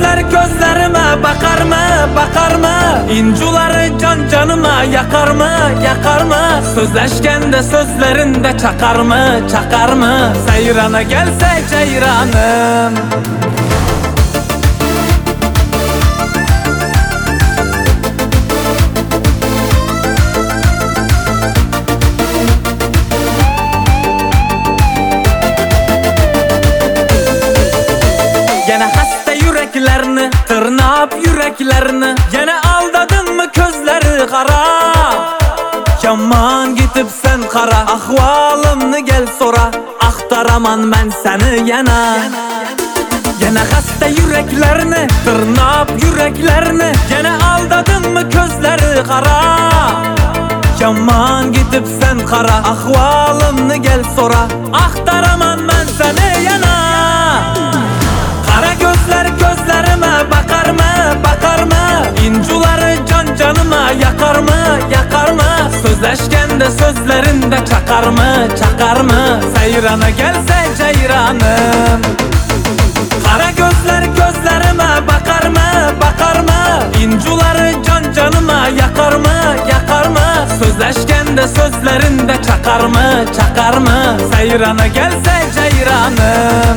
gözler gözlerime bakar mı, bakar mı? İncuları can canıma yakar mı, yakar mı? Sözleşken de sözlerinde çakar mı, çakar mı? Seyrana gelse ceyranım. Yüreklerini tırnap yüreklerini yine aldadın mı közleri kara? Yaman gitip sen kara ahvalımını gel sora, aktaraman ben seni yana. Yine hasta yüreklerini tırnap yüreklerini yine aldadın mı közleri kara? Yaman gitip sen kara ahvalımını gel sora, aktaraman ben seni yana. Kara gözler gözlerime bakar mı, bakar mı? İncuları can canıma yakar mı, yakar mı? Sözleşken de sözlerinde çakar mı, çakar mı? Seyrana gelse ceyranım. Kara gözler gözlerime bakar mı, bakar mı? İncuları can canıma yakar mı, yakar mı? Sözleşken de sözlerinde çakar mı, çakar mı? Seyrana gelse ceyranım.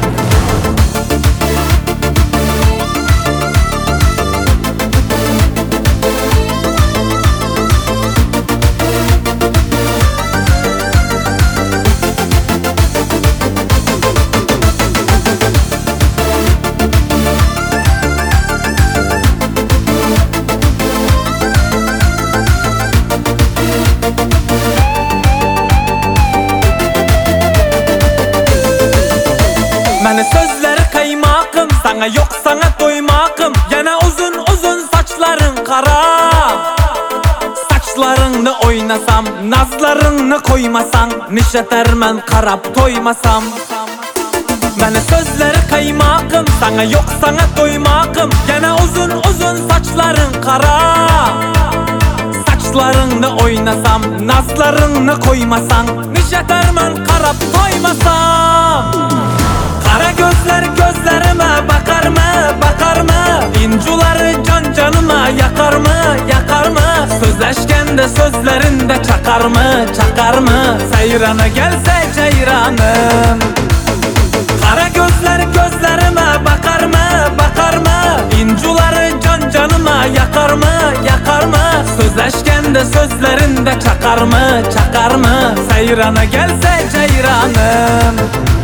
Məni sözləri kaymakım, sana yok sana doymakım. Yana uzun uzun saçların kara, saçlarını oynasam, nazlarını koymasam, nişeter men karab toymasam. Məni sözləri kaymakım, sana yok sana doymakım. Yana uzun uzun saçların kara, saçlarını oynasam, nazlarını koymasam, nişeter men karab toymasam. Kara gözler gözlerime bakar mı, bakar mı? İncuları can canıma yakar mı, yakar mı? Sözleşken de sözlerinde çakar mı, çakar mı? Seyrana gelse ceyranım. Kara gözler gözlerime bakar mı, bakar mı? İncuları can canıma yakar mı, yakar mı? Sözleşken de sözlerinde çakar mı, çakar mı? Seyrana gelse ceyranım.